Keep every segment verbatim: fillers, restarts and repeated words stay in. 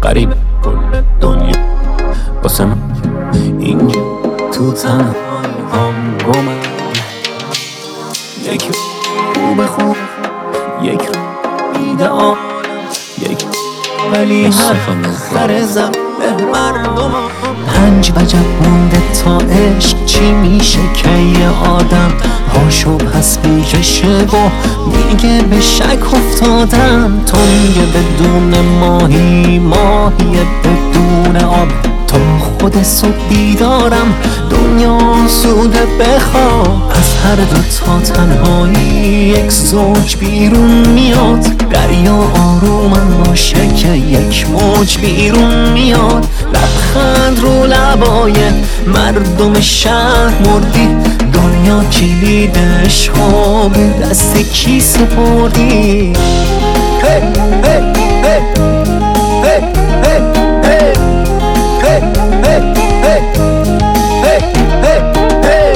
غریب کل دنیا واسه من اینجا تو تنها هم گمم. یک خوب خوب، یک ایدئال، یک ولی هر زم به مردم. پنج وجب مونده تا عشق چی میشه که یه آدم پاشو پس میکشه و میگه به شک افتادم. تو میگه بدون ماهی، ماهی بدون آب. تا خود صبح بیدارم دنیا سوده بخواب. از هر دو تا تنهایی یک زوج بیرون میاد. دریا آرومم باشه که یک موج بیرون میاد. لبخند رو لبای مردم شهر مردی. دنیا کلیدش ها به دست کی سپردی؟ hey, hey, hey, hey, hey, hey. Hey, hey, hey, hey, hey, hey.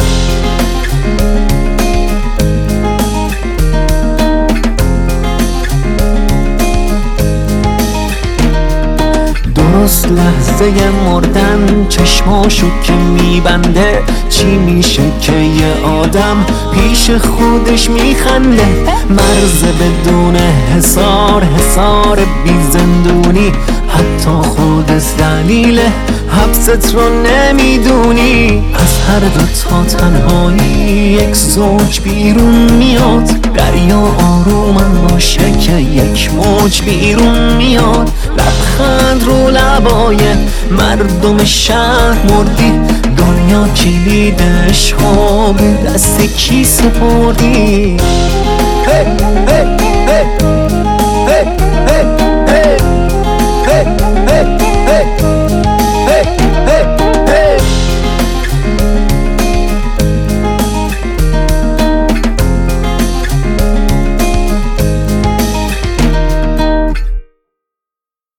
درست لحظه مردن چشماشو که میبنده چی میشه که یه آدم پیش خودش میخنده؟ مرز بدون حصار، حصار بی زندونی. حتی خودت دلیل حبست رو نمیدونی. از هر دو تا تنهایی یک زوج بیرون میاد. دریا آرومم باشه که یک موج بیرون میاد. لبخند رو لبای مردم شهر مردی. دنیا کلیدش ها به دست کی سپردی؟ hey, hey, hey, hey, hey.